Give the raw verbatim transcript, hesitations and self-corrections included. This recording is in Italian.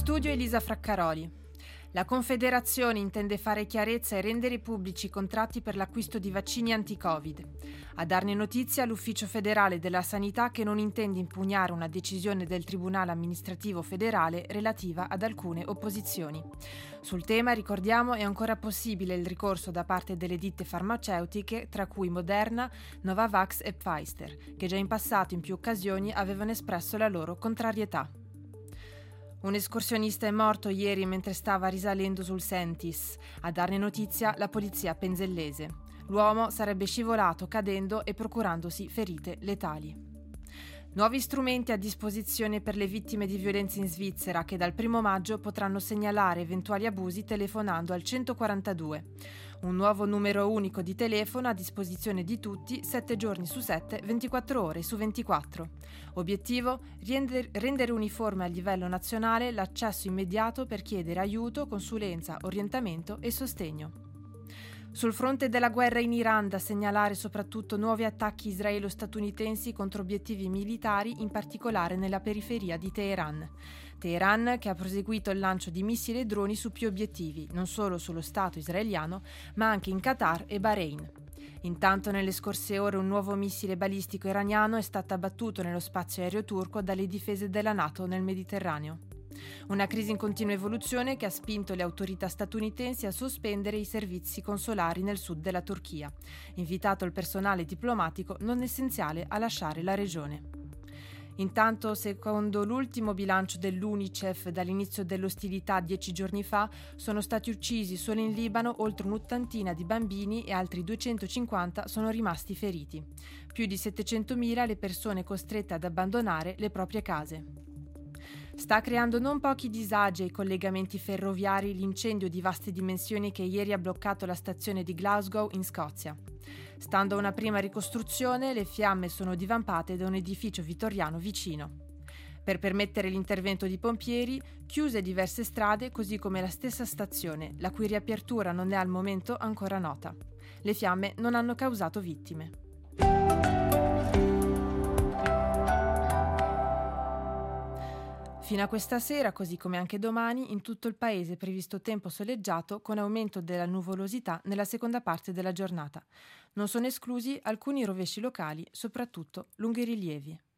studio Elisa Fraccaroli. La Confederazione intende fare chiarezza e rendere pubblici i contratti per l'acquisto di vaccini anti-Covid. A darne notizia l'Ufficio federale della Sanità, che non intende impugnare una decisione del Tribunale amministrativo federale relativa ad alcune opposizioni. Sul tema, ricordiamo, è ancora possibile il ricorso da parte delle ditte farmaceutiche, tra cui Moderna, Novavax e Pfizer, che già in passato in più occasioni avevano espresso la loro contrarietà. Un escursionista è morto ieri mentre stava risalendo sul Sentis. A darne notizia la polizia penzellese. L'uomo sarebbe scivolato cadendo e procurandosi ferite letali. Nuovi strumenti a disposizione per le vittime di violenza in Svizzera, che dal primo maggio potranno segnalare eventuali abusi telefonando al centoquarantadue. Un nuovo numero unico di telefono a disposizione di tutti, sette giorni su sette, ventiquattro ore su ventiquattro. Obiettivo? Render, rendere uniforme a livello nazionale l'accesso immediato per chiedere aiuto, consulenza, orientamento e sostegno. Sul fronte della guerra in Iran, da segnalare soprattutto nuovi attacchi israelo-statunitensi contro obiettivi militari, in particolare nella periferia di Teheran. Teheran che ha proseguito il lancio di missili e droni su più obiettivi, non solo sullo Stato israeliano, ma anche in Qatar e Bahrain. Intanto nelle scorse ore un nuovo missile balistico iraniano è stato abbattuto nello spazio aereo turco dalle difese della NATO nel Mediterraneo. Una crisi in continua evoluzione che ha spinto le autorità statunitensi a sospendere i servizi consolari nel sud della Turchia, invitato il personale diplomatico non essenziale a lasciare la regione. Intanto, secondo l'ultimo bilancio dell'UNICEF, dall'inizio dell'ostilità dieci giorni fa, sono stati uccisi solo in Libano oltre un'ottantina di bambini e altri duecentocinquanta sono rimasti feriti. Più di settecentomila le persone costrette ad abbandonare le proprie case. Sta creando non pochi disagi ai collegamenti ferroviari l'incendio di vaste dimensioni che ieri ha bloccato la stazione di Glasgow in Scozia. Stando a una prima ricostruzione, le fiamme sono divampate da un edificio vittoriano vicino. Per permettere l'intervento di pompieri, chiuse diverse strade così come la stessa stazione, la cui riapertura non è al momento ancora nota. Le fiamme non hanno causato vittime. Fino a questa sera, così come anche domani, in tutto il paese è previsto tempo soleggiato con aumento della nuvolosità nella seconda parte della giornata. Non sono esclusi alcuni rovesci locali, soprattutto lunghi rilievi.